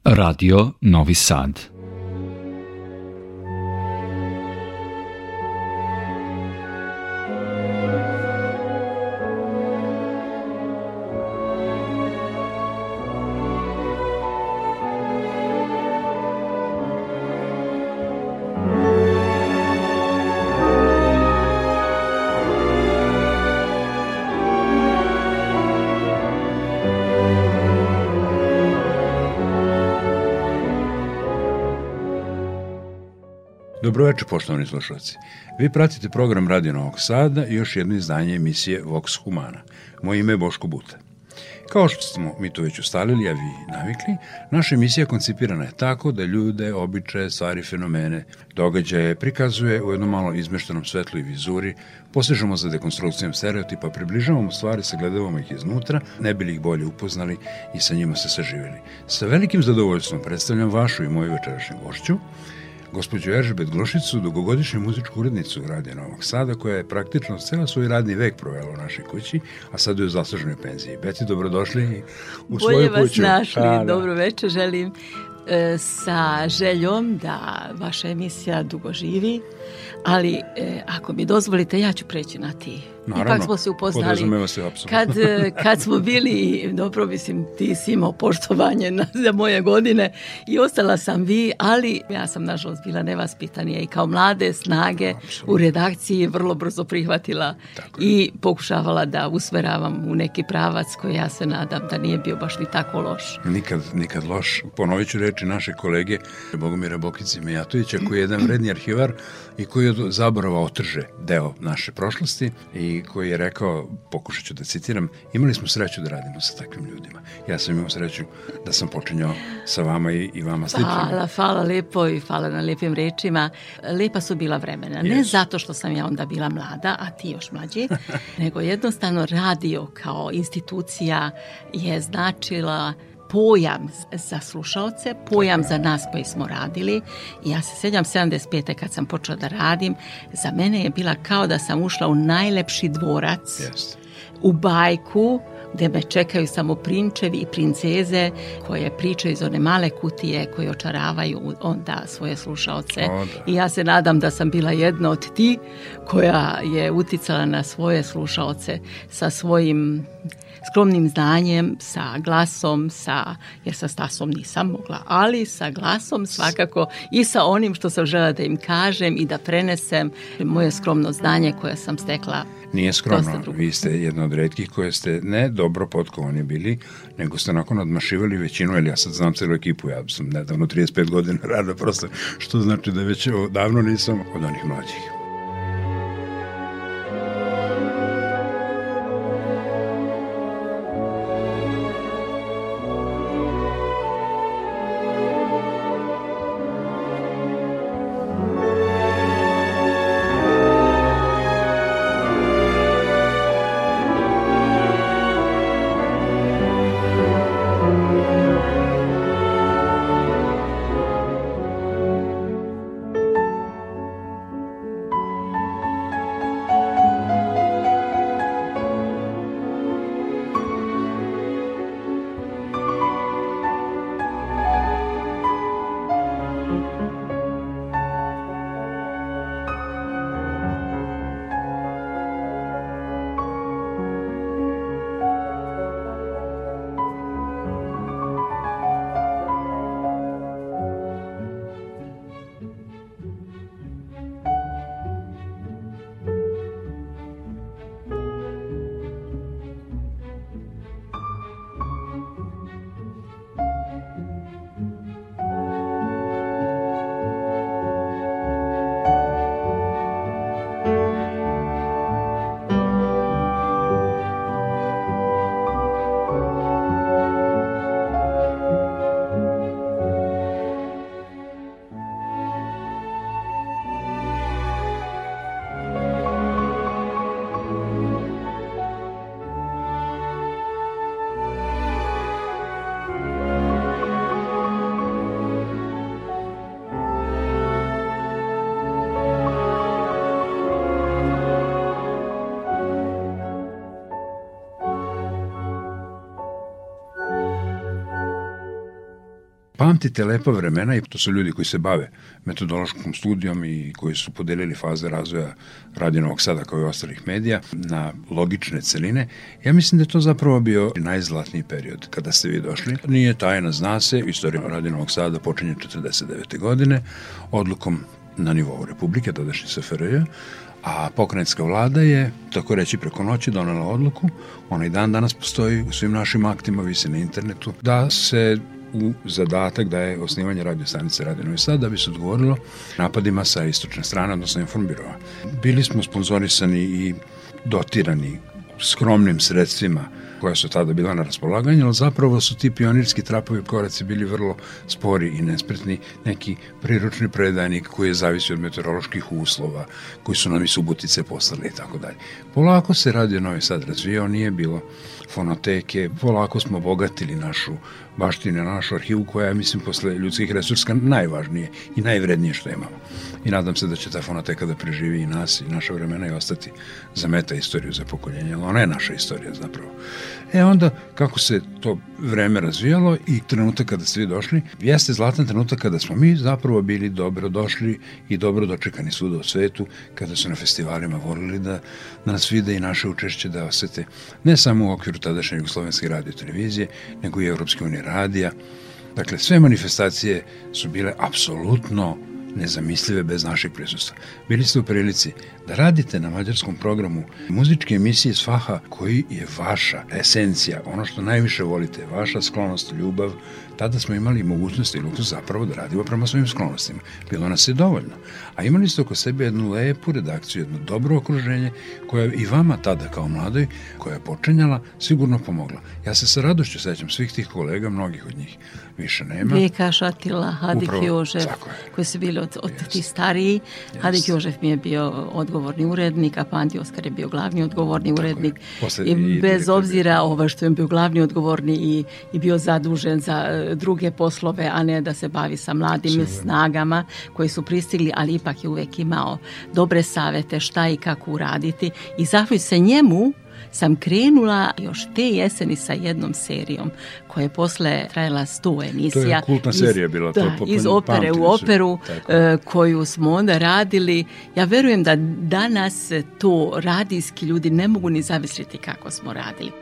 Radio Novi Sad. Dobroveče, poštovani slušalci. Vi pratite program Radio Novog Sada i još jedno izdanje emisije Vox Humana. Moje ime je Boško Buta. Kao što smo mi to već ustalili, a vi navikli, naša emisija koncipirana je tako da ljude, običaje, stvari, fenomene, događaje prikazuje u jednom malo izmeštenom svetlu i vizuri, posežemo za dekonstrukcijom stereotipa, približavamo stvari, sagledavamo ih iznutra, ne bi li ih bolje upoznali i sa njima se saživjeli. Sa velikim zadovoljstvom predstavljam vašu i moju večerašnju gošću, gospođu Eržebet Glošicu, dugogodišnju muzičku urednicu Radio Novog Sada, koja je praktično ceo svoj radni vek provela u našoj kući, a sad je u zasluženoj penziji. Beti, dobrodošli u svoju kuću. Bolje vas našli, dobro večer želim, sa željom da vaša emisija dugo živi, ali ako mi dozvolite, ja ću preći na ti. Naravno, ipak smo se upoznali kad smo bili, dobro mislim, ti si imao poštovanje za moje godine i ostala sam vi, ali ja sam nažalost bila nevaspitanija i kao mlade snage u redakciji vrlo brzo prihvatila i pokušavala da usmeravam u neki pravac koji ja se nadam da nije bio baš ni tako loš. Nikad loš. Ponovit ću reči naše kolege Bogomira Bokice Mijatovića, koji je jedan vredni arhivar i koji od zaborava otrže deo naše prošlosti i koji je rekao, pokušat ću da citiram, imali smo sreću da radimo sa takvim ljudima. Ja sam imao sreću da sam počinjao sa vama i vama sličnim. Hvala lepo i hvala na lijepim rečima. Lepa su bila vremena. Ne zato što sam ja onda bila mlada, a ti još mlađi, nego jednostavno radio kao institucija je značila pojam za slušaoce, pojam za nas koji smo radili. I ja se sjećam 75. kad sam počela da radim, za mene je bila kao da sam ušla u najlepši dvorac, u bajku, gdje me čekaju samo prinčevi i princeze koje pričaju iz one male kutije koje očaravaju onda svoje slušaoce. I ja se nadam da sam bila jedna od ti koja je uticala na svoje slušaoce sa svojim skromnim znanjem, sa glasom, jer sa Stasom nisam mogla, ali sa glasom svakako i sa onim što sam žela da im kažem i da prenesem moje skromno znanje koje sam stekla. Nije skromno, vi ste jedna od retkih koje ste ne dobro potkovani bili, nego ste nakon odmašivali većinu, jer ja sad znam celu ekipu, ja sam nedavno 35 godina rada, prosto, što znači da već davno nisam od onih mlađih. pamtite lepa vremena, i to su ljudi koji se bave metodološkom studijom i koji su podelili faze razvoja Radio Novog Sada kao i ostalih medija na logične celine, ja mislim da je to zapravo bio najzlatniji period kada ste vi došli. Nije tajna, zna se, istorija Radio Novog Sada počinje 49. godine, odlukom na nivou Republike, tadašnji SFRJ, a pokrajinska vlada je, tako reći, preko noći donela odluku, ona i dan danas postoji u svim našim aktima, visi na internetu, da se u zadatak da je osnivanje radio stanice Radio Novi Sad da bi se odgovorilo napadima sa istočne strane, odnosno Informbirova. Bili smo sponzorisani i dotirani skromnim sredstvima koja su tada bila na raspolaganju, ali zapravo su ti pionirski trapovi koraci bili vrlo spori i nespretni, neki priručni predajnik koji je zavisio od meteoroloških uslova, koji su nam i Subotice poslali i tako dalje. Polako se Radio Novi Sad razvijao, nije bilo fonoteke, polako smo obogatili našu baštinu, našu arhivu koja je, mislim, posle ljudskih resurska najvažnije i najvrednije što imamo. I nadam se da će ta fonoteka da preživi i nas i naša vremena i ostati za meta istoriju, za pokoljenje, ali ona je naša istorija zapravo. Onda, kako se to vreme razvijalo i trenutak kada ste vi došli, jeste zlatan trenutak kada smo mi zapravo bili dobro došli i dobro dočekani svuda u svetu, kada su na festivalima volili da nas vide i naše učešće da osete, ne samo u okviru tadašnje Jugoslovenske radio televizije, nego i Evropske unije radija. Dakle, sve manifestacije su bile apsolutno nezamislive bez našeg prisustva. Bili ste u prilici da radite na mađarskom programu muzičke emisije s faha koji je vaša esencija, ono što najviše volite, vaša sklonost, ljubav. Tada smo imali mogućnost i luksuz zapravo da radimo prema svojim sklonostima. Bilo nas je dovoljno. A imali ste oko sebe jednu lepu redakciju, jedno dobro okruženje koja je i vama tada kao mladoj, koja je počinjala, sigurno pomogla. Ja se sa radošću sećam svih tih kolega, mnogih od njih više nema. Veka Šatila, Hadik Jožef, koji su bili od tih stariji. Hadik Jožef mi je bio odgovorni urednik, a Panti Oskar je bio glavni odgovorni urednik. I bez obzira što je bio glavni odgovorni i bio zadužen za druge poslove, a ne da se bavi sa mladim snagama koji su pristigli, ali ipak je uvek imao dobre savete šta i kako uraditi. I zahvaljujući se njemu sam krenula još te jeseni sa jednom serijom koja je posle trajala 100 emisija. To je kultna serija bila. Iz opere u operu koju smo onda radili. Ja verujem da danas to radijski ljudi ne mogu ni zamisliti kako smo radili.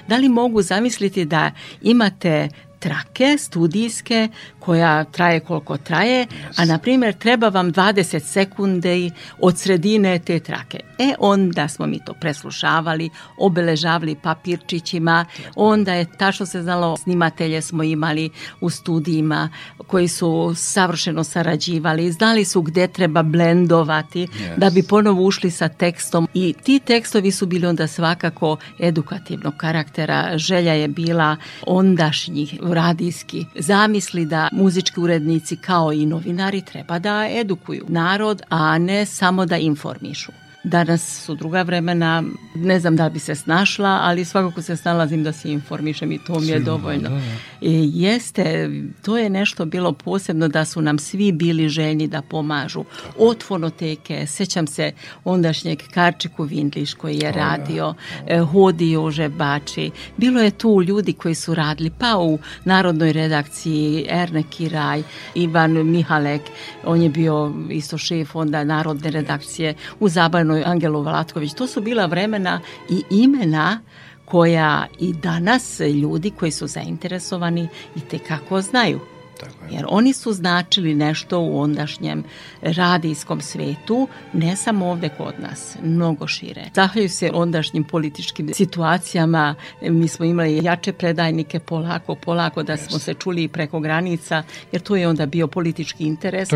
Da li mogu zamisliti da imate trake studijske koja traje koliko traje, a na primjer treba vam 20 sekundi od sredine te trake. Onda smo mi to preslušavali, obeležavali papirčićima, onda je tačno se znalo, snimatelje smo imali u studijima koji su savršeno sarađivali, znali su gde treba blendovati da bi ponovo ušli sa tekstom i ti tekstovi su bili onda svakako edukativnog karaktera. Želja je bila ondašnjih radijski zamisli da muzički urednici kao i novinari treba da edukuju narod, a ne samo da informišu. Danas su druga vremena, ne znam da bi se snašla, ali svakako se snalazim da se informišem i to mi je dovoljno. Jeste, to je nešto bilo posebno da su nam svi bili željni da pomažu. Od fonoteke, sećam se ondašnjeg Karčiku Vindliš koji je radio, Hodi Jože Bači. Bilo je tu ljudi koji su radili, pa u Narodnoj redakciji Erne Kiraj, Ivan Mihalek, on je bio isto šef onda Narodne redakcije, u Zabavnoj Angelo Valatković. To su bila vremena i imena koja i danas ljudi koji su zainteresovani i tekako znaju. Jer oni su značili nešto u ondašnjem radijskom svetu, ne samo ovde kod nas, mnogo šire. Zahvaljuju se ondašnjim političkim situacijama, mi smo imali jače predajnike polako da smo se čuli i preko granica, jer to je onda bio politički interes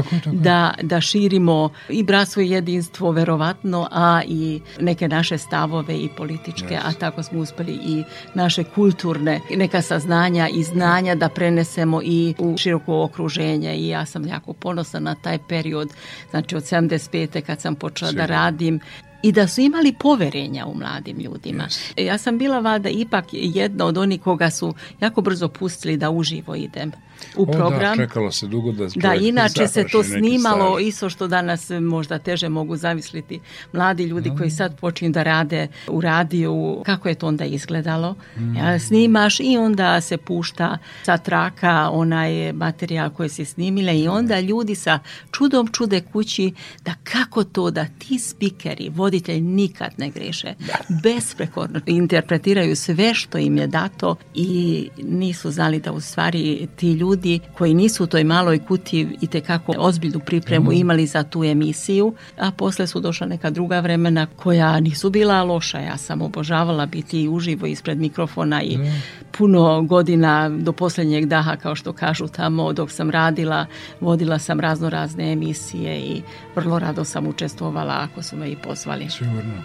da širimo i bratstvo i jedinstvo verovatno, a i neke naše stavove i političke, a tako smo uspeli i naše kulturne neka saznanja i znanja da prenesemo i u široko okruženje i ja sam jako ponosna na taj period, znači od 75. kad sam počela da radim i da su imali poverenja u mladim ljudima. Ja sam bila valjda ipak jedna od onih koga su jako brzo pustili da uživo idem u program. Da, čekalo se dugo da inače se to snimalo, isto što danas možda teže mogu zamisliti mladi ljudi koji sad počinju da rade u radiju, kako je to onda izgledalo. Snimaš i onda se pušta sa traka onaj materijal koji si snimila i onda ljudi sa čudom čude kući da kako to da ti spikeri, voditelj nikad ne greše, besprekorno interpretiraju sve što im je dato i nisu znali da u stvari ti ljudi koji nisu u toj maloj kutiji i tekako ozbiljnu pripremu imali za tu emisiju, a posle su došla neka druga vremena koja nisu bila loša. Ja sam obožavala biti uživo ispred mikrofona i puno godina do posljednjeg daha, kao što kažu tamo, dok sam radila, vodila sam razne emisije i vrlo rado sam učestvovala ako su me i pozvali. Sigurno.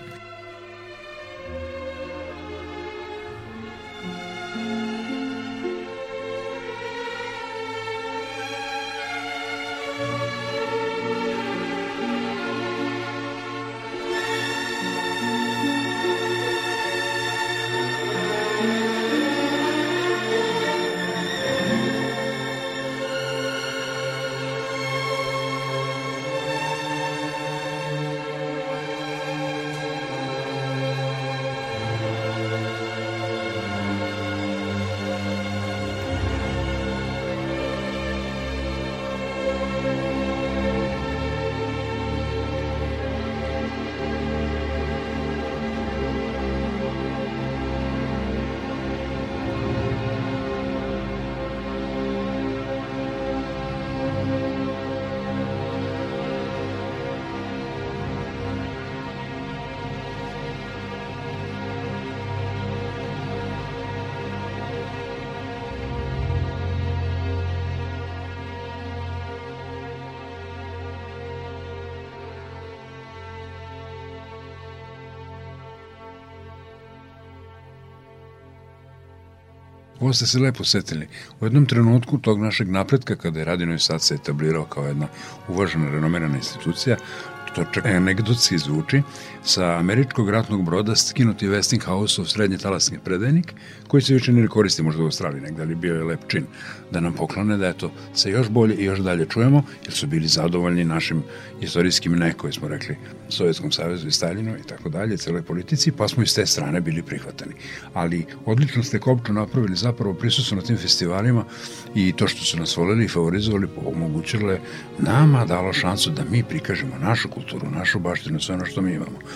Ovo ste se lepo setili. U jednom trenutku tog našeg napretka, kada je Radio Novi Sad se etablirao kao jedna uvažena, renomirana institucija, to čak anegdotski zvuči, sa američkog ratnog broda skinuti Westinghouse-ov srednje talasni predajnik, koji se više ne koristi možda u Australiji negde, ali bio je lep čin da nam poklone da eto se još bolje i još dalje čujemo, jer su bili zadovoljni našim istorijskim koje smo rekli Sovjetskom savezu i Staljinu i tako dalje, celoj politici, pa smo iz te strane bili prihvatani. Ali odlično ste Kopču napravili, zapravo prisustvo na tim festivalima i to što su nas voleli i favorizovali, omogućile nama, dalo šansu da mi prikažemo našu kulturu, našu baštinu, sve ono što mi imamo.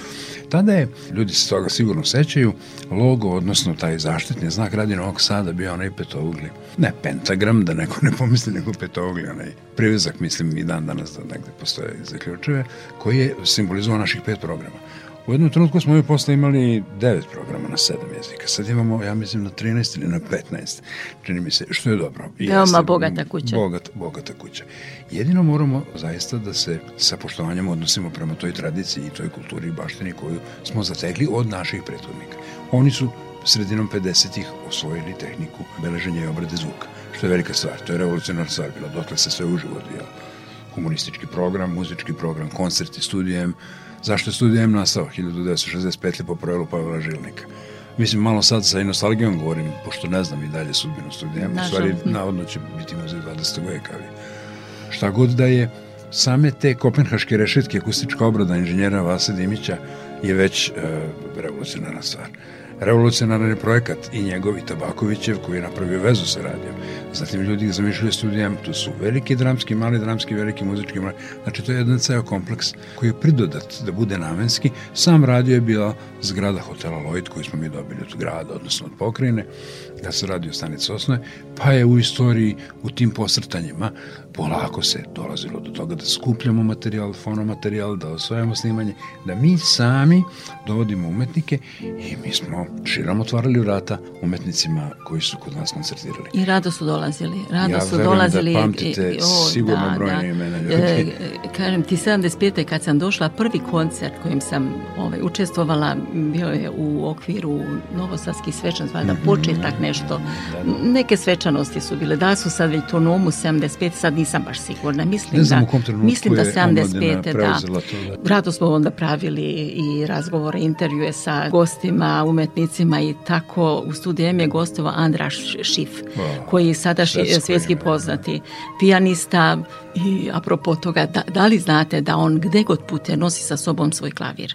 Tada je, ljudi se toga sigurno sećaju, logo, odnosno taj zaštitni znak Radio Novog Sada bio onaj petougli. Ne pentagram, da neko ne pomisli, nego petougli, onaj privezak, mislim i dan danas da negde postoje zaključeve, koji je simbolizovao naših 5 programa. U jednom trenutku smo posle imali 9 programa na 7 jezika. Sad imamo, ja mislim, na 13 ili na 15, čini mi se, što je dobro. Veoma bogata kuća. Bogata kuća. Jedino moramo zaista da se sa poštovanjem odnosimo prema toj tradiciji i toj kulturi i baštini koju smo zatekli od naših prethodnika. Oni su sredinom 50-ih osvojili tehniku beleženja i obrade zvuka, što je velika stvar. To je revolucionarna stvar bila. Dotle se sve uživo odvijalo. Komunistički program, muzički program, koncerti, studijem. Zašto je studijem nastao 1965. po pravilu Pavela Žilnika? Mislim, malo sad sa nostalgijom govorim, pošto ne znam i dalje sudbinu studijem. U stvari, navodno će biti muzej 20. veka, ali šta god da je, same te kopenhaške rešetke, akustička obrada inženjera Vase Dimića je već revolucionarna stvar. Revolucionaran je projekat i njegov i Tabakovićev koji je napravio vezu sa radijom. Zatim ljudi ga zamišljaju studijem, tu su veliki dramski, mali dramski, veliki muzički, znači to je jedan ceo kompleks koji je pridodat da bude namenski. Sam radio je bila zgrada hotela Lloyd koju smo mi dobili od grada, odnosno od pokrajine, da se radio stanice osnove, pa je u istoriji u tim posrtanjima polako se dolazilo do toga da skupljamo materijal, fonomaterijal, da osvajamo snimanje, da mi sami dovodimo umetnike i mi smo širom otvarali vrata umetnicima koji su kod nas koncertirali. I rado su dolazili. Ja verujem da pamtite sigurno brojne imena ljudi. Kažem ti, 75. kad sam došla, prvi koncert kojim sam učestvovala bio je u okviru Novosadskih svečanosti, valjda početak nešto. Neke svečanosti su bile. Da su sad već to Nomu 75. sad nisam baš sigurna. Ne znam u kom trenutku je 75. preuzela to. Rado smo onda pravili i razgovore, intervjue sa gostima, umetnicima i tako. U studiju je gostovao Andraš Šif, koji je sada svjetski poznati pijanista i apropo toga, da li znate da on gde god putuje nosi sa sobom svoj klavir?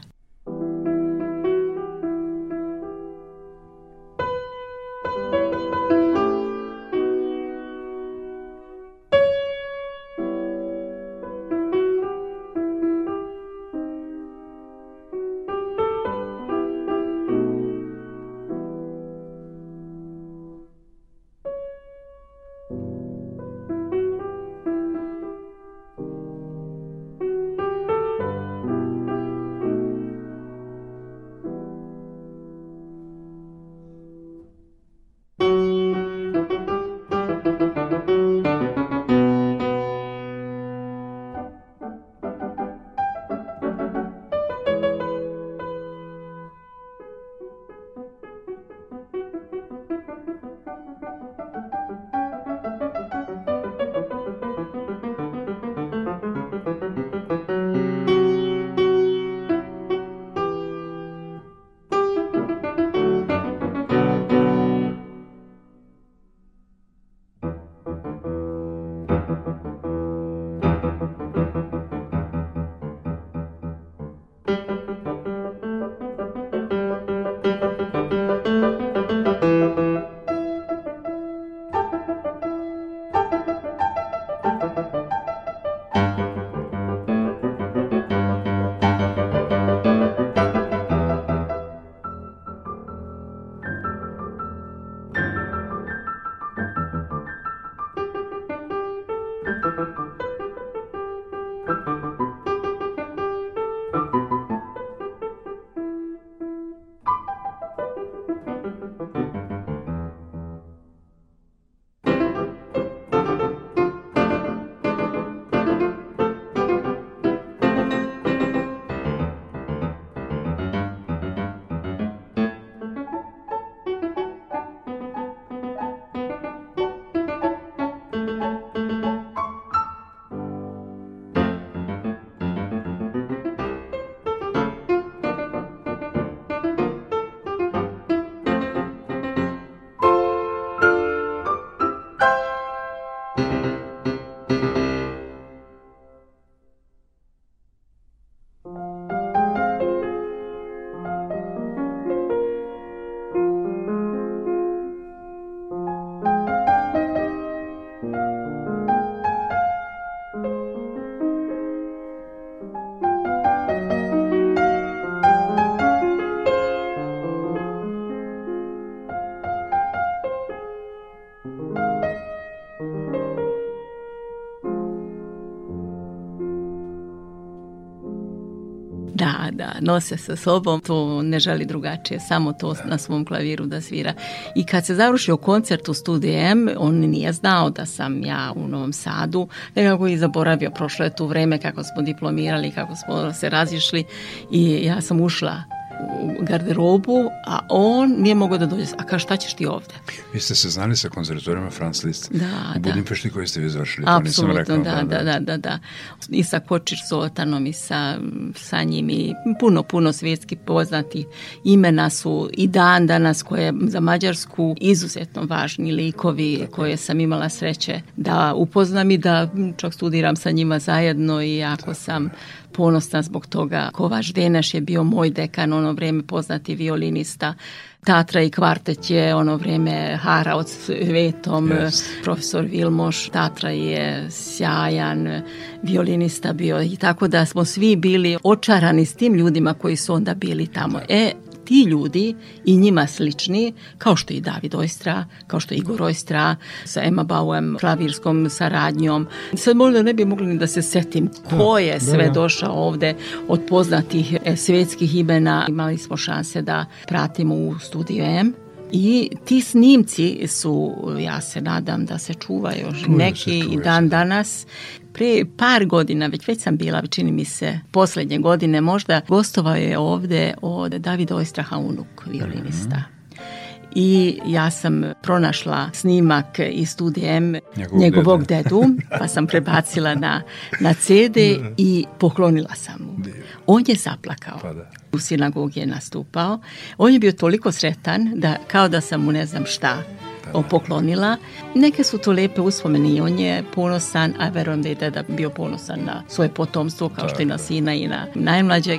da nose sa sobom, to ne želi drugačije, samo to na svom klaviru da svira. I kad se završio koncert u Studiju M, on nije znao da sam ja u Novom Sadu, nekako i zaboravio, prošlo je tu vreme kako smo diplomirali, kako smo se razišli i ja sam ušla u garderobu, a on nije mogao da dođe. A kao, šta ćeš ti ovde? Vi ste se znali sa konzervatorijama Franz Liszt u Budimpešti koji ste vi završili, to nisam rekao. Da. I sa Kočić Zoltanom i sa njim i puno svjetski poznati imena su i dan danas koje za Mađarsku izuzetno važni likovi koje sam imala sreće da upoznam i da čak studiram sa njima zajedno i jako sam ponosna zbog toga. Kovač Deneš je bio moj dekan, ono vrijeme poznati violinista. Tatra i kvartet je ono vrijeme harao svetom, profesor Vilmoš. Tatra je sjajan violinista bio i tako da smo svi bili očarani s tim ljudima koji su onda bili tamo. Ti ljudi i njima slični, kao što i David Ojstra, kao što i Igor Ojstra, sa Emma Bauem, klavirskom saradnjom. Sad možda ne bi mogli ni da se setim ko je sve došao ovde od poznatih svjetskih imena. Imali smo šanse da pratimo u Studiju M. I ti snimci su, ja se nadam da se čuvaju neki i dan danas. Prije par godina, već sam bila, čini mi se, posljednje godine možda, gostovao je ovde od Davida Ojstraha unuk, violinista. I ja sam pronašla snimak iz Studija M njegovog dedu, pa sam prebacila na CD i poklonila sam mu. On je zaplakao. U sinagogi je nastupao. On je bio toliko sretan da kao da sam mu ne znam šta poklonila. Neke su to lepe uspomene i on je ponosan, a verujem da je deda bio ponosan na svoje potomstvo, kao što i na sina i na najmlađeg.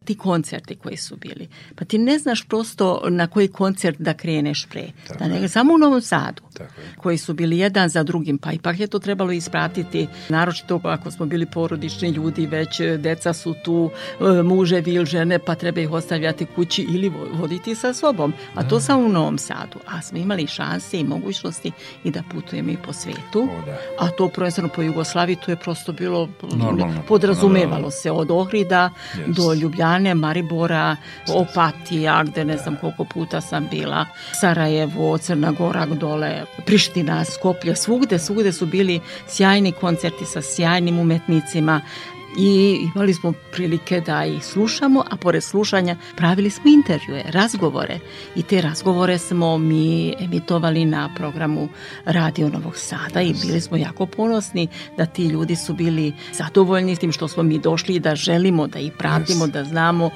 ti koncerti koji su bili. Pa ti ne znaš prosto na koji koncert da kreneš pre. Samo u Novom Sadu, koji su bili jedan za drugim, pa ipak je to trebalo ispratiti, naročito ako smo bili porodični ljudi, već deca su tu, muževi ili žene, pa treba ih ostavljati kući ili voditi sa sobom. A to samo u Novom Sadu. A smo imali šanse i mogućnosti i da putujemo i po svetu. A to prvenstveno po Jugoslaviji, to je prosto bilo normalno. Podrazumevalo se od Ohrida do Ljubljane, Maribora, Opatija, gde ne znam koliko puta sam bila, Sarajevo, Crna Gora, dole, Priština, Skoplje, svugde su bili sjajni koncerti sa sjajnim umetnicima i imali smo prilike da ih slušamo, a pored slušanja pravili smo intervjue, razgovore i te razgovore smo mi emitovali na programu Radio Novog Sada i bili smo jako ponosni da ti ljudi su bili zadovoljni s tim što smo mi došli i da želimo da ih pratimo, da znamo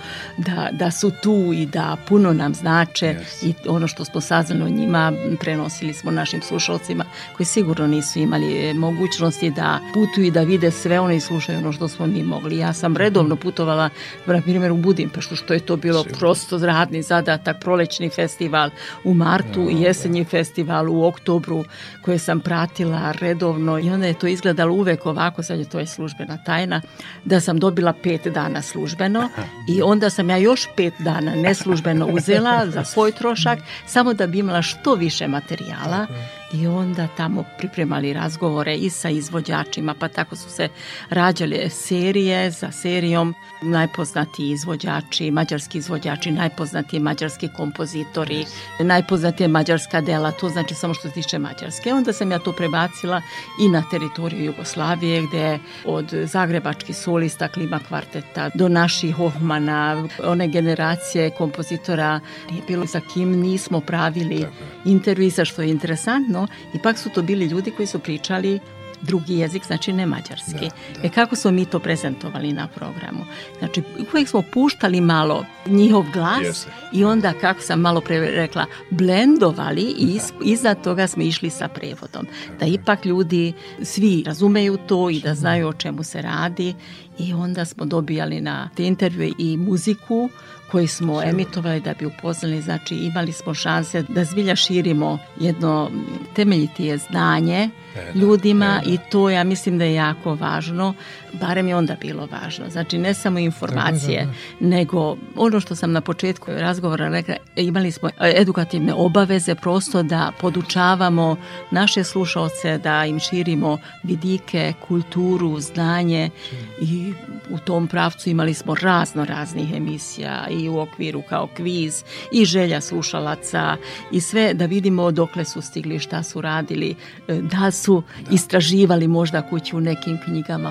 da su tu i da puno nam znače i ono što smo saznali o njima prenosili smo našim slušalcima koji sigurno nisu imali mogućnosti da putuju i da vide sve ono i slušaju ono što smo mi mogli. Ja sam redovno putovala, na primjer u Budimpeštu, što je to bilo prosto radni zadatak, prolećni festival u martu i jesenji festival u oktobru koje sam pratila redovno i onda je to izgledalo uvek ovako, sad je to službena tajna, da sam dobila 5 dana službeno i onda sam ja još 5 dana neslužbeno uzela za svoj trošak, samo da bi imala što više materijala i onda tamo pripremali razgovore i sa izvođačima, pa tako su se rađale serije za serijom, najpoznatiji izvođači, mađarski izvođači, najpoznatiji mađarski kompozitori, najpoznatije mađarska dela, to znači samo što se tiče Mađarske. Onda sam ja to prebacila i na teritoriju Jugoslavije, gde od zagrebačkih solista, klima kvarteta do naših Hohmana, one generacije kompozitora, nije bilo sa kim nismo pravili intervjua, što je interesantno. Ipak su to bili ljudi koji su pričali drugi jezik, znači ne mađarski. Kako smo mi to prezentovali na programu? Znači, uvijek smo puštali malo njihov glas i onda, kako sam malo pre rekla, blendovali i iznad toga smo išli sa prevodom. Da ipak ljudi svi razumeju to i da znaju o čemu se radi i onda smo dobijali na te intervjue i muziku koji smo emitovali da bi upoznali, znači imali smo šanse da zbilja širimo jedno temeljitije znanje ljudima i to ja mislim da je jako važno, barem je onda bilo važno. Znači ne samo informacije, nego ono što sam na početku razgovora rekla, imali smo edukativne obaveze prosto da podučavamo naše slušalce, da im širimo vidike, kulturu, znanje i u tom pravcu imali smo raznih emisija i u okviru kao kviz i želja slušalaca i sve da vidimo dokle su stigli, šta su radili, da su istraživali možda kući u nekim knjigama.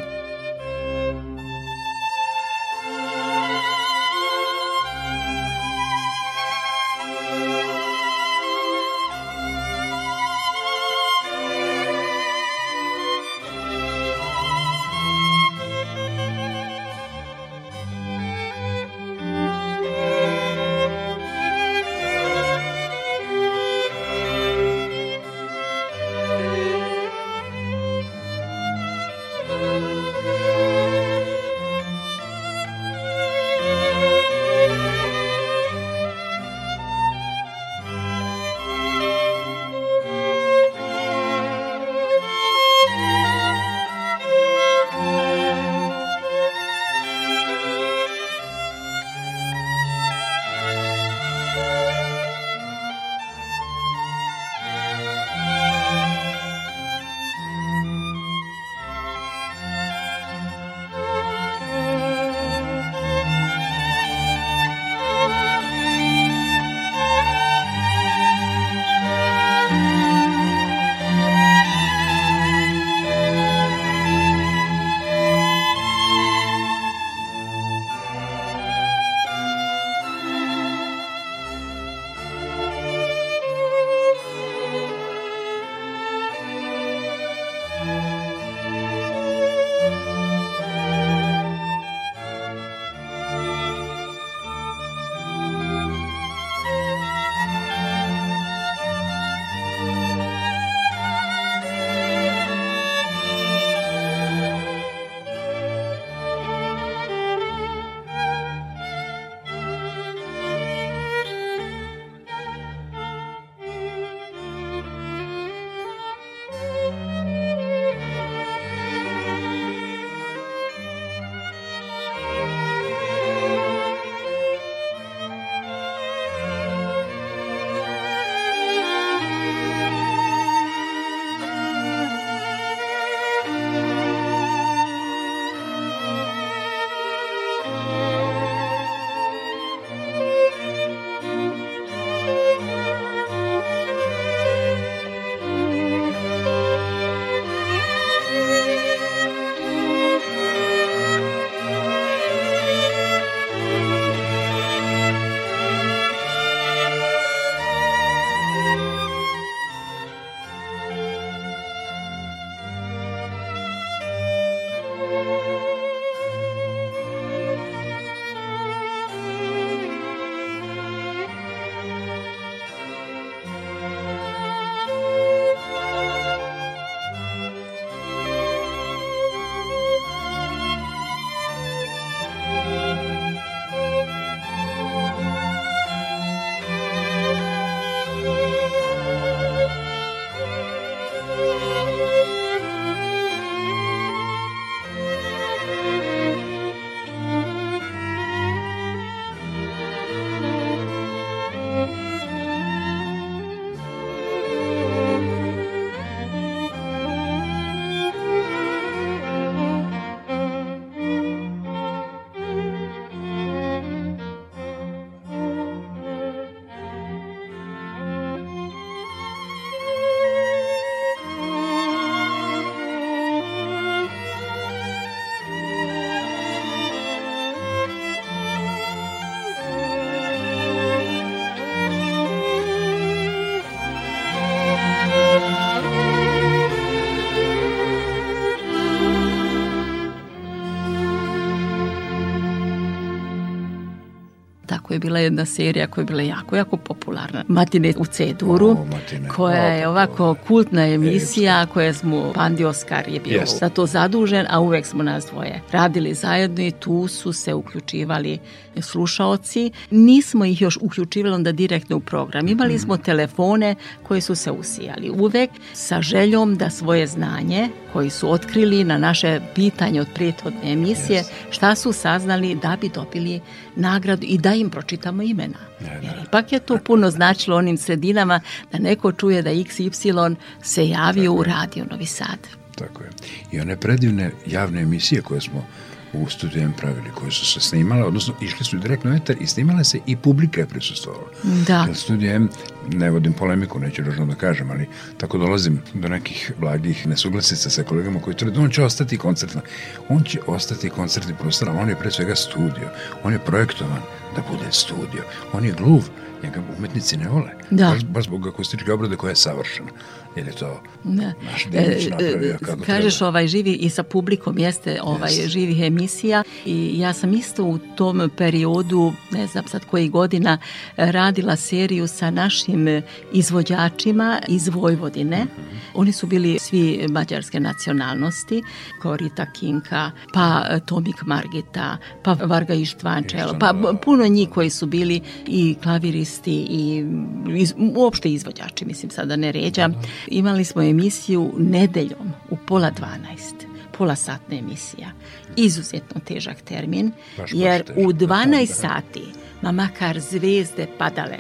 je bila jedna serija koja je bila jako popularna. Matine u C-duru, koja je ovako kultna emisija koja smo, Pandi Oskar je bio za to zadužen, a uvek smo nas dvoje radili zajedno i tu su se uključivali slušaoci. Nismo ih još uključivali onda direktno u program. Imali smo telefone koji su se usijali uvek sa željom da svoje znanje koji su otkrili na naše pitanje od prethodne emisije, šta su saznali da bi dobili nagradu i da im pročitamo imena. Jer ipak je to puno značilo onim sredinama da neko čuje da XY se javio u Radio Novi Sad. Tako je. I one predivne javne emisije koje smo u Studiju M pravili, koje su se snimale, odnosno išli su direktno u eter i snimale se i publika je prisustvovala. Da. Jer Studiju M, ne vodim polemiku, neću ružno da kažem, ali tako dolazim do nekih blagih nesuglasica sa kolegama koji tvrde, on će ostati koncertna. On će ostati koncertni prostor, on je pre svega studio. On je projektovan da bude studio. On je gluv, njega umetnici ne vole. Baš zbog akustičke obrade koja je savršena. Jer je to naš Denić napravio kako kažeš, treba. Živi i sa publikom jeste živih emisija i ja sam isto u tom periodu, ne znam sad koji godina, radila seriju sa našim izvođačima iz Vojvodine. Oni su bili svi mađarske nacionalnosti, kao Rita Kinka, pa Tomik Margita, pa Varga Ištvančelo, pa puno njih koji su bili i klaviristi i uopšte izvođači, mislim sada ne ređam. Imali smo emisiju nedeljom u 11:30, polasatna emisija. Izuzetno težak termin, jer u 12 sati, ma makar zvezde padale,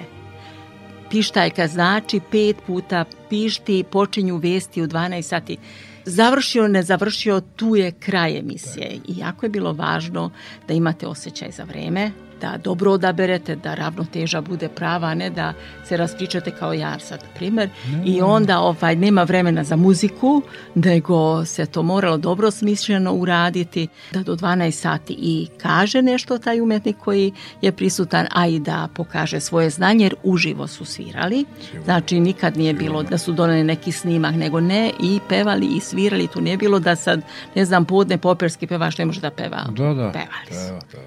pištaljka znači 5 puta pišti, počinju vesti u 12 sati. Završio, ne završio, tu je kraj emisije. I jako je bilo važno da imate osjećaj za vreme, da dobro odaberete, da ravnoteža bude prava, a ne da se raspričate kao ja sad, na primjer. I onda nema vremena za muziku, nego se to moralo dobro smišljeno uraditi, da do 12 sati i kaže nešto taj umetnik koji je prisutan, a i da pokaže svoje znanje, jer uživo su svirali. Znači, nikad nije bilo da su doneli neki snimak, nego ne, i pevali i svirali. Tu nije bilo da sad, ne znam, podne poperski pevač ne može da peva. Pevali su.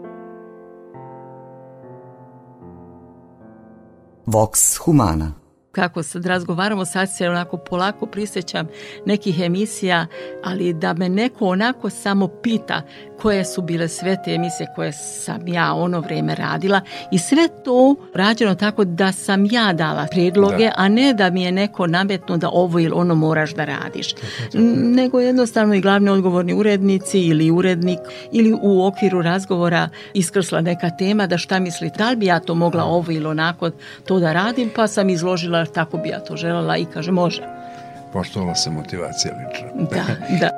Vox Humana. kako sad razgovaramo, sad se onako polako prisjećam nekih emisija, ali da me neko onako samo pita koje su bile sve te emisije koje sam ja ono vrijeme radila i sve to rađeno tako da sam ja dala prijedloge, a ne da mi je neko nametnuo da ovo ili ono moraš da radiš. Nego jednostavno i glavni odgovorni urednici ili urednik ili u okviru razgovora iskrsla neka tema da šta misli, da li bi ja to mogla ovo ili onako to da radim, pa sam izložila tako bi ja to željela i kaže može. Poštovala se motivacija lična. Da.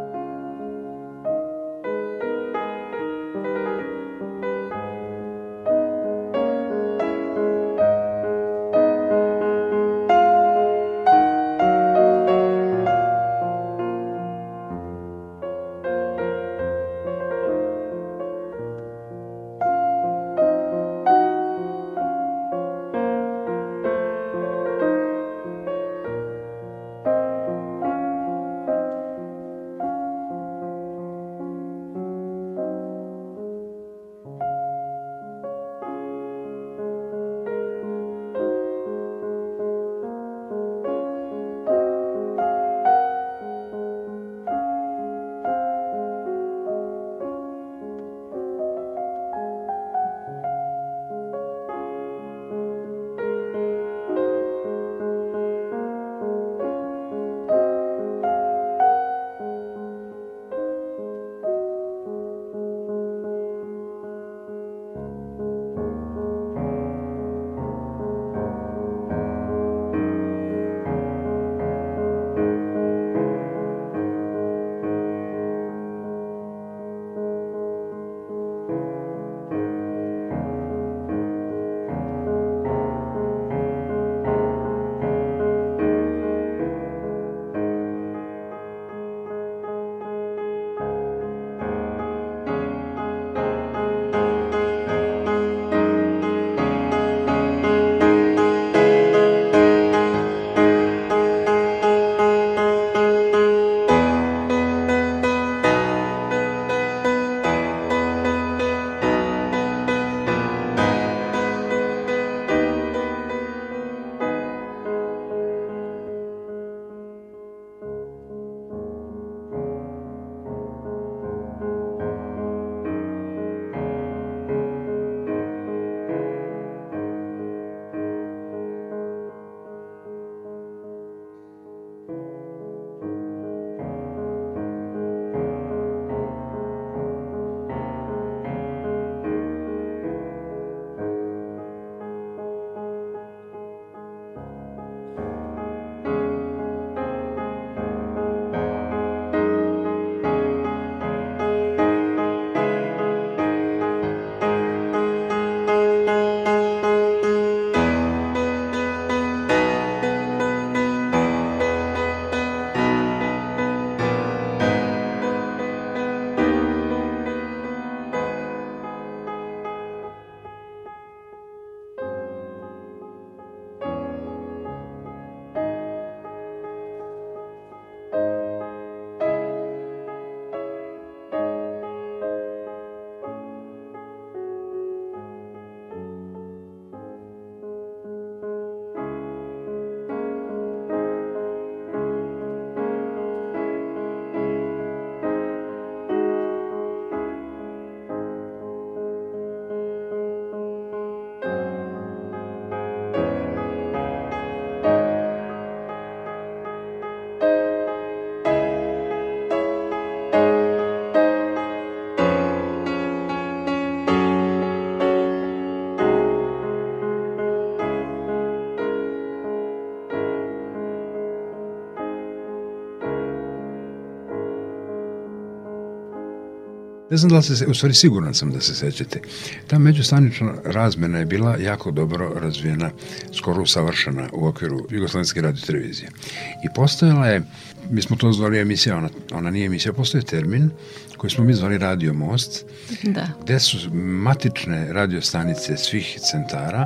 Ne znam da li se, u stvari siguran sam da se sećate, ta međustanična razmjena je bila jako dobro razvijena, skoro usavršena u okviru Jugoslovenske radiotelevizije. I postojala je, mi smo to zvali emisija, ona nije emisija, postoje termin koji smo mi zvali Radio Most, gde su matične radiostanice svih centara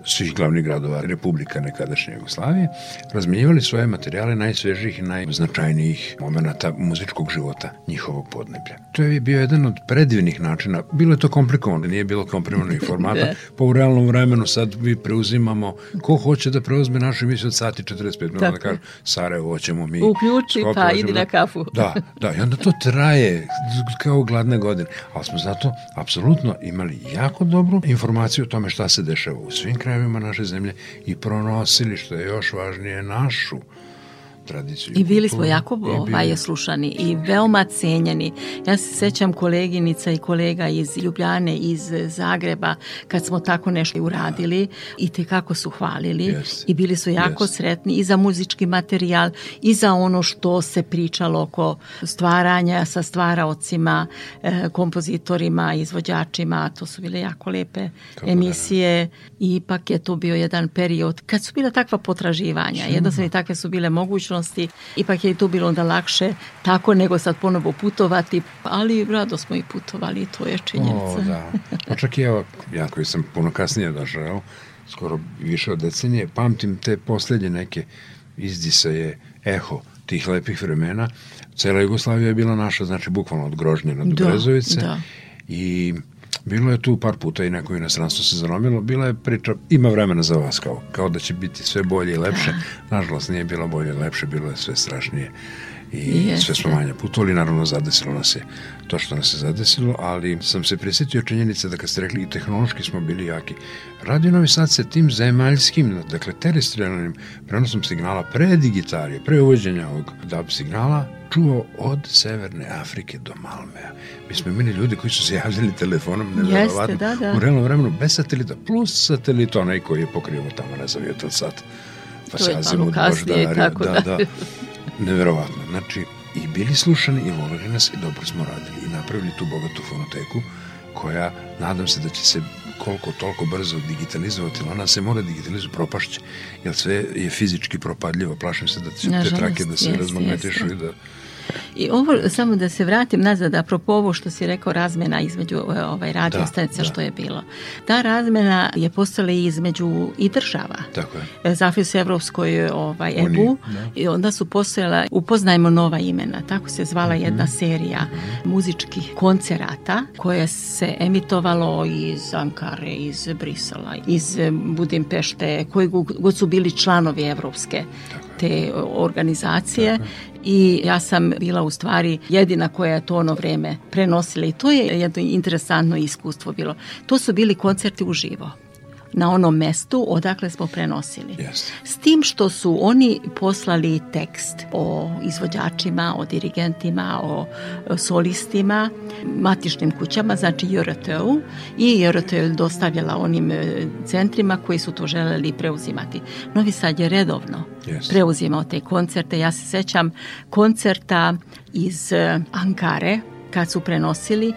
svih glavnih gradova Republika nekadašnje Jugoslavije, razmenjivali svoje materijale najsvežijih i najznačajnijih momenata muzičkog života njihovog podneblja. To je bio jedan od predivnih načina. Bilo je to komplikovano, nije bilo komprimovanih formata, pa u realnom vremenu sad mi preuzimamo, ko hoće da preuzme našu emisiju od sati 45 minuta, da kaže Sarajevo, hoćemo mi. Uključi, pa idi na kafu. Da, i onda to traje kao gladne godine, ali smo zato apsolutno imali jako dobru informaciju o tome šta se dešava u svim krajevima naše zemlje i pronosili, što je još važnije, našu tradiciju. I bili smo jako slušani i veoma cenjeni. Ja se sećam koleginica i kolega iz Ljubljane, iz Zagreba, kad smo tako nešto uradili i tekako su hvalili i bili su jako sretni i za muzički materijal i za ono što se pričalo oko stvaranja sa stvaraocima, kompozitorima, izvođačima. To su bile jako lepe emisije i ipak je to bio jedan period kad su bila takva potraživanja. Jednostavno i takve su bile mogućnosti. Ipak je i to bilo onda lakše tako nego sad ponovo putovati, ali rado smo i putovali, to je činjenica. Pa čak i evo, ja koji sam puno kasnije došao, skoro više od decenije, pamtim te posljednje neke izdisaje, eho tih lepih vremena. Cela Jugoslavija je bila naša, znači bukvalno od Grožnjana do Brezovice i bilo je tu par puta i neko inostranstvo se zanomilo, bila je priča, ima vremena za vas, kao da će biti sve bolje i lepše. Nažalost, nije bilo bolje i lepše, bilo je sve strašnije i sve smo manje putovali. Naravno, zadesilo nas je to što nas je zadesilo, ali sam se prisjetio činjenice da kad ste rekli i tehnološki smo bili jaki. Radio Novi Sad se tim zemaljskim, dakle terestrijalnim prenosom signala pre digitalije, pre uvođenja ovog DAB signala, čuo od Severne Afrike do Malmea. Mi smo imali ljudi koji su se javljali telefonom neverovatno u realnom vremenu bez satelita, plus satelit onaj koji je pokrivo tamo, ne znam, Eutelsat. Pa to je malo kasnije, tako da. Neverovatno. Znači, i bili slušani i volili nas i dobro smo radili i napravili tu bogatu fonoteku koja, nadam se da će se koliko toliko brzo digitalizovati, ona se mora digitalizovati, propašće, jer sve je fizički propadljivo, plašim se da će te trake da se razmagnetišu i da... I ovo, samo da se vratim nazad, apropo ovo što si rekao, razmena između radio stanica što je bilo. Ta razmena je postala između i država. Tako je. Zahvaljujući se Evropskoj EBU i onda su postojala Upoznajmo nova imena. Tako se zvala jedna serija muzičkih koncerata koje se emitovalo iz Ankare, iz Brisela, iz Budimpešte, koji god su bili članovi evropske te organizacije. I ja sam bila u stvari jedina koja je to ono vreme prenosila i to je jedno interesantno iskustvo bilo. To su bili koncerti uživo na onom mestu odakle smo prenosili. S tim što su oni poslali tekst o izvođačima, o dirigentima, o solistima, matičnim kućama, znači JRT-u, i JRT je dostavljala onim centrima koji su to želeli preuzimati. Novi Sad je redovno preuzimao te koncerte. Ja se sećam koncerta iz Ankare kad su prenosili.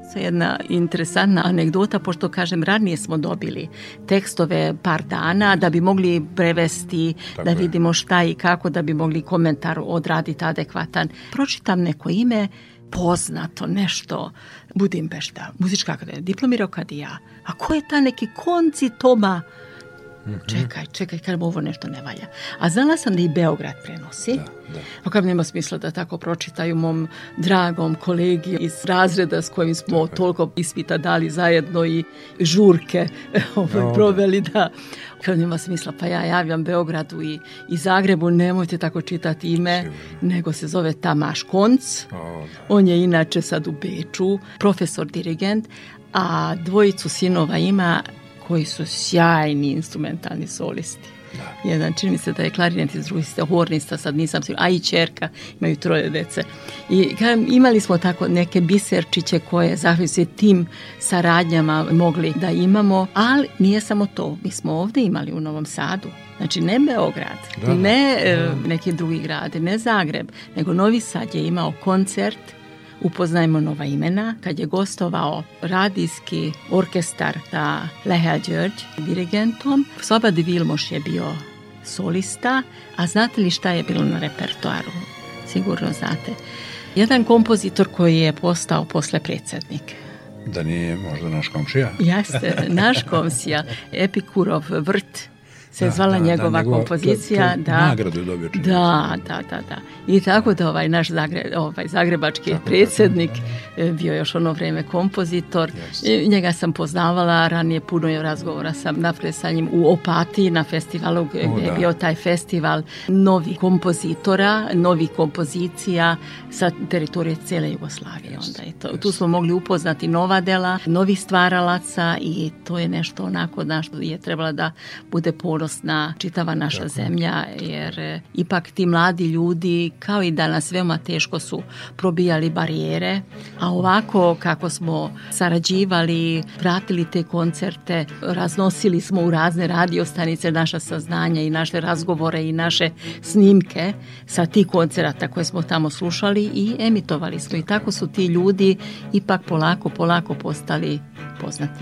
To je jedna interesantna anegdota, pošto kažem, ranije smo dobili tekstove par dana da bi mogli prevesti, da vidimo šta i kako, da bi mogli komentar odraditi adekvatan. Pročitam neko ime, poznato nešto, Budimpešta, muzička akademija, diplomirao kad i ja. A ko je ta neki konci Toma? Čekaj, kad ovo nešto ne valja. A znala sam da i Beograd prenosi. Da. Pa kad nema smisla da tako pročitaju mom dragom kolegi iz razreda s kojim smo toliko ispita dali zajedno i žurke proveli da... Kad nema smisla, pa ja javljam Beogradu i Zagrebu, nemojte tako čitati ime, nego se zove Tamaš Konc. On je inače sad u Beču, profesor, dirigent, a dvojicu sinova ima koji su sjajni instrumentalni solisti. Da. Jedan, čini mi se da je klarinetist, drugi hornista, sad nisam sigurna, a i ćerka, imaju 3 dece. I imali smo tako neke biserčiće koje zahvaljujući tim saradnjama mogli da imamo, ali nije samo to. Mi smo ovdje imali u Novom Sadu. Znači ne Beograd, ne neki drugi grad, ne Zagreb, nego Novi Sad je imao koncert Upoznajmo nova imena, kad je gostovao radijski orkestar sa Leha Đorđ dirigentom. Slobodi Vilmoš je bio solista, a znate li šta je bilo na repertoaru? Sigurno znate. Jedan kompozitor koji je postao posle predsjednik. Da nije možda naš komšija? Jeste, naš komšija, Epikurov vrt se zvala njegova kompozicija. Nagradu je dobio. Da. I tako da naš zagrebački predsjednik bio još ono vrijeme kompozitor. Njega sam poznavala, ranije puno je razgovora sam napred sa njim u Opatiji na festivalu gdje je bio taj festival novih kompozitora, novih kompozicija sa teritorije cijele Jugoslavije. Onda tu smo mogli upoznati nova dela, novih stvaralaca i to je nešto onako na što je trebala da bude ponosna čitava naša zemlja, jer ipak ti mladi ljudi kao i danas veoma teško su probijali barijere, a ovako kako smo sarađivali, pratili te koncerte, raznosili smo u razne radiostanice naša saznanja i naše razgovore i naše snimke sa tih koncerata koje smo tamo slušali i emitovali smo i tako su ti ljudi ipak polako postali poznati.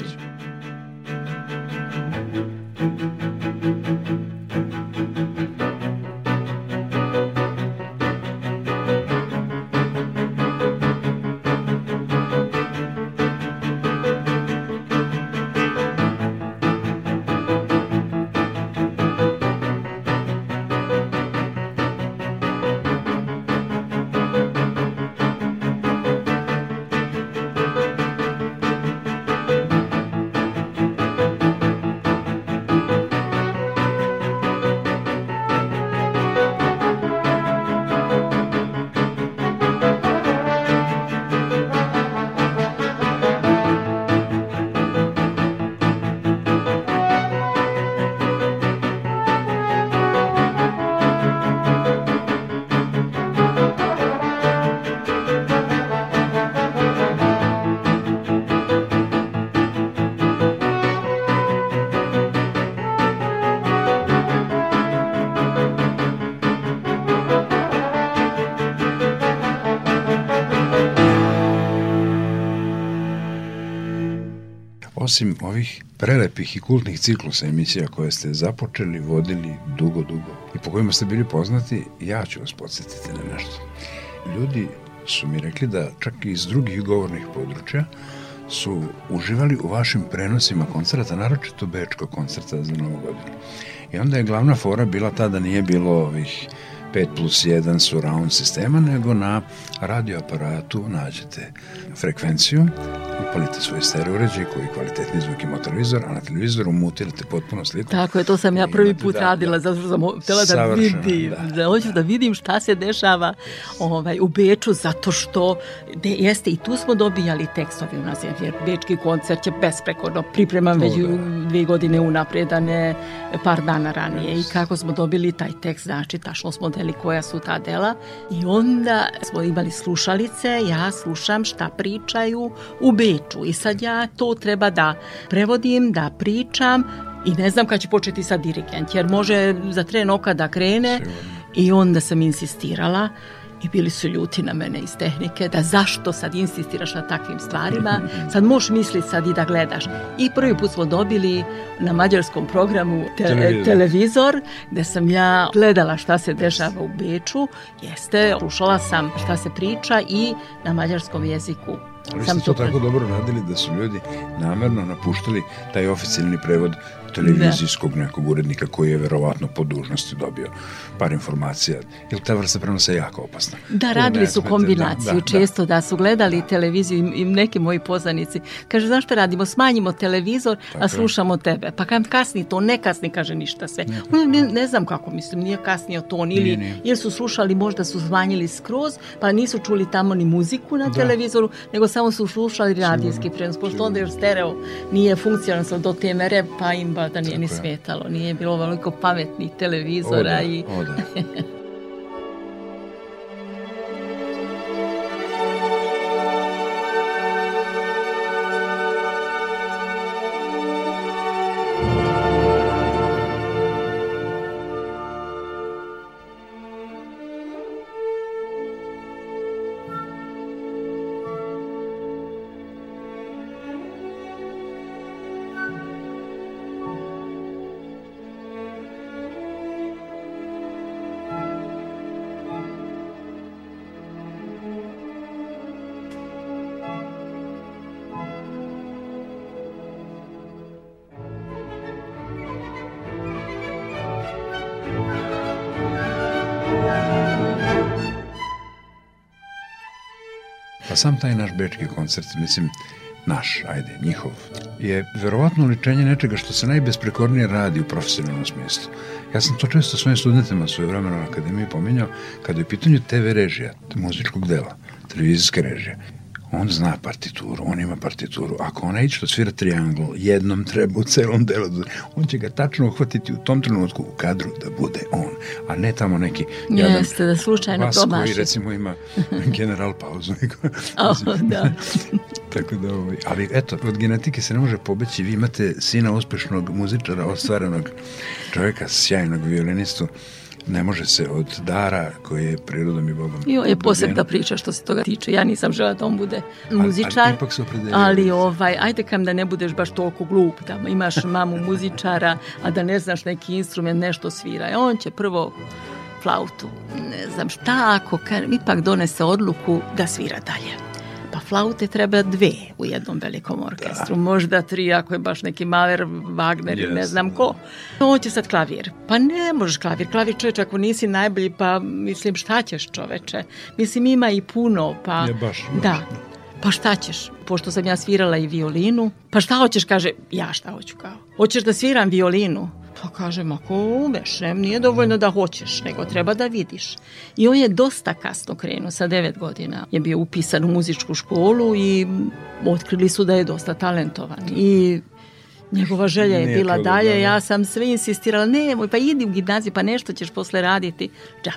Osim ovih prelepih i kultnih ciklusa emisija koje ste započeli, vodili dugo i po kojima ste bili poznati, ja ću vas podsjetiti na nešto. Ljudi su mi rekli da čak i iz drugih govornih područja su uživali u vašim prenosima koncerta, naročito bečkog koncerta za Novu godinu. I onda je glavna fora bila ta da nije bilo ovih 5+1 surround sistema, nego na radioaparatu nađete frekvenciju, upalite svoj stereo uređaj koji je kvalitetni zvuk i televizor, a na televizoru mutirate potpuno sliku. Tako je, to sam ja prvi put radila, zato što sam htjela da vidim, da hoću da vidim šta se dešava u Beču, zato što jeste i tu smo dobijali tekstovi u nas, jer bečki koncert je besprekorno pripreman već 2 godine unaprijed, a ne par dana ranije. I kako smo dobili taj tekst, znači tačno smo deli koja su ta dela i onda smo imali slušalice, ja slušam šta pričaju u Beču i sad ja to treba da prevodim, da pričam i ne znam kad će početi sad dirigent, jer može za tren oka da krene. I onda sam insistirala I bili su ljuti na mene iz tehnike, da zašto sad insistiraš na takvim stvarima, sad možeš misliti sad i da gledaš. I prvi put smo dobili na mađarskom programu televizor, gde sam ja gledala šta se dešava u Beču, slušala sam šta se priča i na mađarskom jeziku. Ali ste to tako dobro radili da su ljudi namerno napuštali taj oficijalni prevod televizijskog nekog urednika koji je verovatno po dužnosti dobio par informacija. Jer ta vrsta prenosa je jako opasna. Da, radili su kombinaciju često da su gledali televiziju i neki moji poznanici. Kaže, znaš šta radimo? Smanjimo televizor, a slušamo tebe. Pa kad kasni to, ne kasni, kaže ništa sve. Ne znam kako, mislim, nije kasnio ton ili su slušali, možda su smanjili skroz, pa nisu čuli tamo ni muziku na televizoru, nego samo su slušali radijski prenos, pošto onda još stereo nije funkcionalno do te mere, pa im da nije ni smetalo, nije bilo veliko pametnih televizora i... Pa sam taj naš bečki koncert, mislim, njihov, je verovatno uličenje nečega što se najbesprekornije radi u profesionalnom smislu. Ja sam to često svojim studentima svojevremeno na akademiji pominjao, kada je u pitanju TV režija, muzičkog dela, televizijske režije. On zna partituru, on ima partituru. Ako ona ići što svira triangl, jednom treba u celom delu, on će ga tačno uhvatiti u tom trenutku u kadru da bude on, a ne tamo neki jadan jeste, da slučajno vas promaši. Koji recimo ima general pauzu. Da. Tako da, ali eto, od genetike se ne može pobeći. Vi imate sina uspešnog muzičara, ostvarenog čovjeka, sjajnog violinistu. Ne može se od dara koje je prirodom i Bogom. I on je posebna priča što se toga tiče. Ja nisam žela da on bude muzičar, ali ajde kam da ne budeš baš toliko glup, da imaš mamu muzičara, a da ne znaš neki instrument, nešto svira. On će prvo flautu, ne znam šta, ako ipak donese odluku da svira dalje. Pa flaute treba 2 u jednom velikom orkestru, možda 3 ako je baš neki Mahler, Wagner ili ne znam ko. On će sad klavir. Pa ne možeš klavir čoveče, ako nisi najbolji, pa mislim šta ćeš čoveče? Mislim ima i puno, pa... Da. Pa šta ćeš? Pošto sam ja svirala i violinu, pa šta hoćeš, kaže, ja šta hoću kao? Hoćeš da sviram violinu? Pa kažem, ako umeš, nije dovoljno da hoćeš, nego treba da vidiš. I on je dosta kasno krenuo, sa 9 godina. Je bio upisan u muzičku školu i otkrili su da je dosta talentovan. I njegova želja je bila dalje, ja sam sve insistirala, nemoj, pa idi u gimnaziju, pa nešto ćeš posle raditi.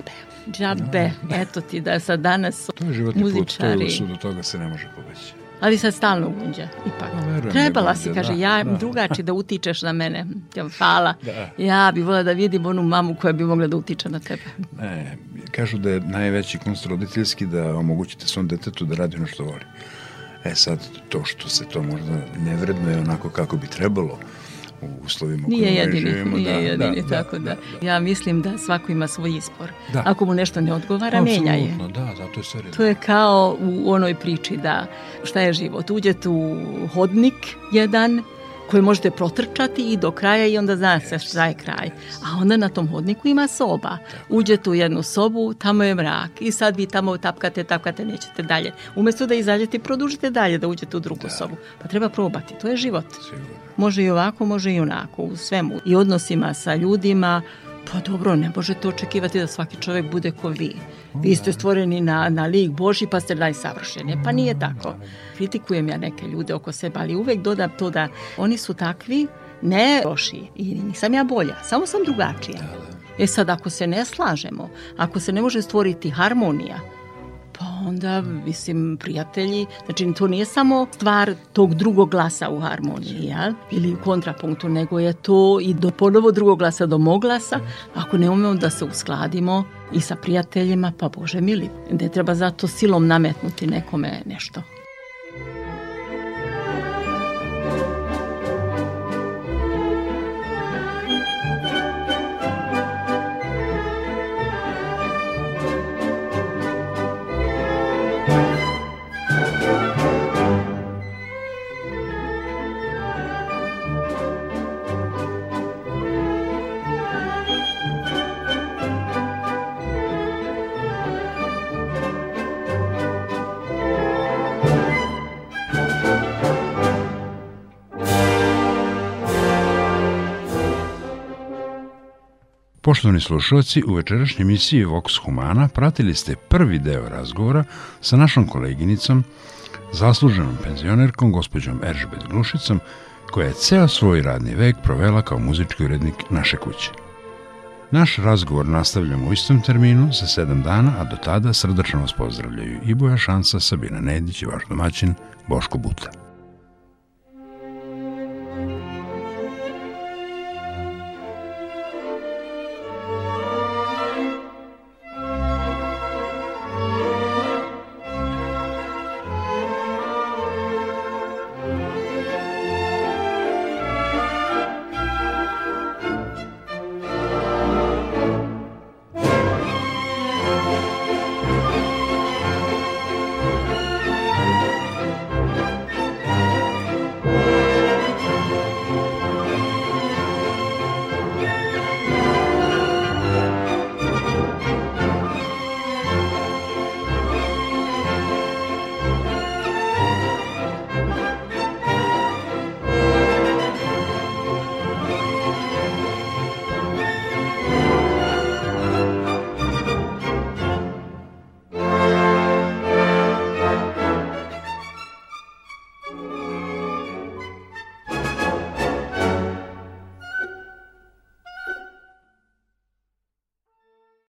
Džabe, eto ti da sad danas to je životni muzičari. Put, to do toga se ne može pobeći. Ali sad stalno gunđa, ipak. Trebala si, kaže, drugačije da utičeš na mene. Hvala. Ja bi volila da vidim onu mamu koja bi mogla da utiče na tebe. Kažu da je najveći kunst roditeljski da omogućite svom detetu da radi ono što voli. Sad, to što se to možda ne vrednuje onako kako bi trebalo u uslovima u kojima živimo. Nije jedini, tako da. Ja mislim da svako ima svoj izbor. Ako mu nešto ne odgovara, menja je. To je sve redno. To je kao u onoj priči da šta je život. Uđete u hodnik jedan koji možete protrčati i do kraja i onda zna se šta je kraj. A onda na tom hodniku ima soba. Uđete u jednu sobu, tamo je mrak i sad vi tamo tapkate, nećete dalje. Umjesto da izađete i produžite dalje da uđete u drugu sobu. Pa treba probati, to je život. Može i ovako, može i onako, u svemu. I odnosima sa ljudima, pa dobro, ne možete očekivati da svaki čovjek bude ko vi. Vi ste stvoreni na lik Božji pa ste najsavršeniji. Pa nije tako. Kritikujem ja neke ljude oko sebe, ali uvek dodam to da oni su takvi, ne loši. I nisam ja bolja, samo sam drugačija. Sad, ako se ne slažemo, ako se ne može stvoriti harmonija, Pa onda, mislim, prijatelji, znači to nije samo stvar tog drugog glasa u harmoniji, jel? Ili u kontrapunktu, nego je to i do ponovo drugog glasa do mog glasa. Ako ne umemo da se uskladimo i sa prijateljima, pa Bože mili, ne treba zato silom nametnuti nekome nešto. Poštovani slušalci, u večerašnjoj emisiji Vox Humana pratili ste prvi deo razgovora sa našom koleginicom, zasluženom penzionerkom, gospođom Eržbet Glušicom, koja je ceo svoj radni vek provela kao muzički urednik naše kuće. Naš razgovor nastavljamo u istom terminu za 7 dana, a do tada srdačno vas pozdravljaju i Boja Šansa, Sabina Nedić i vaš domaćin Boško Buta.